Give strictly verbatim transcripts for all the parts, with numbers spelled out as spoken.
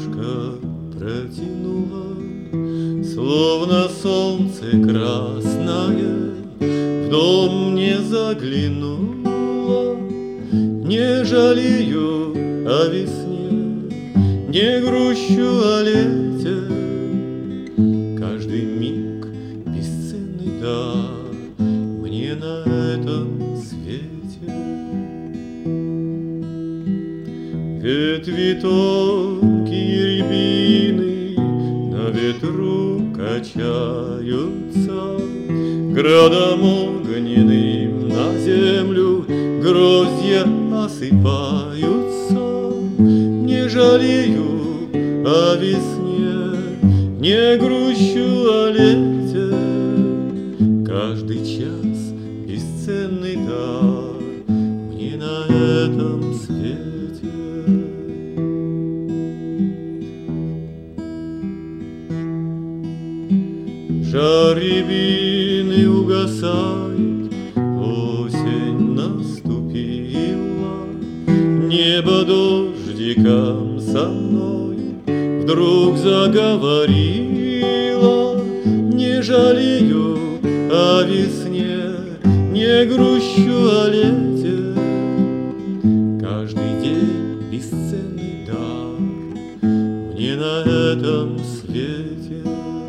ладошка протянула, словно солнце красное, в дом не заглянула. Не жалею о весне, не грущу о лете. Каждый миг бесценный дар мне на этом свете. Ветви тонкие рябины на ветру качаются, градом огненным на землю гроздья осыпаются. Не жалею о весне, не грущу о лете. Каждый час бесценный дар мне на этом свете. Жар рябины угасает, осень наступила. Небо дождиком со мной вдруг заговорила. Не жалею о весне, не грущу о лете. Каждый день бесценный дар мне на этом свете.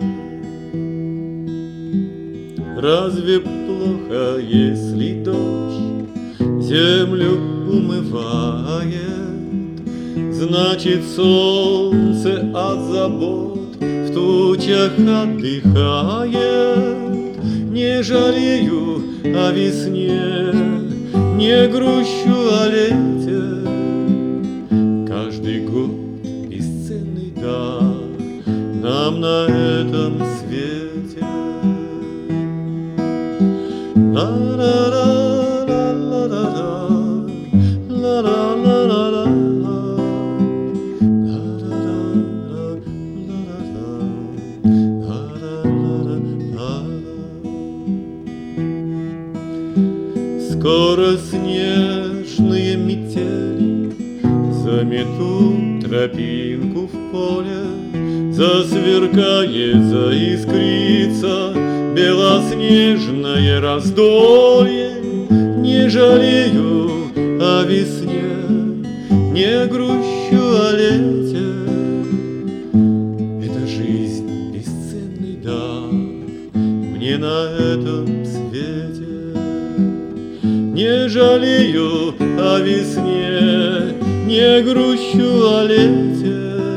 Разве плохо, если дождь землю умывает? Значит, солнце от забот в тучах отдыхает. Не жалею о весне, не грущу о лете. Каждый год бесценный дар нам на этом свете. Скоро снежные метели заметут тропинку в поле. Засверкает, заискрится белоснежное раздолье. Не жалею о весне, не грущу о лете. Это жизнь бесценный дар мне на этом свете. Не жалею о весне, не грущу о лете.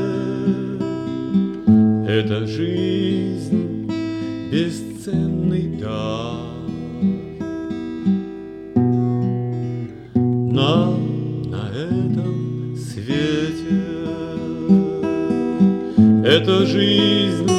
Это жизнь бесценный дар нам на этом свете. Это жизнь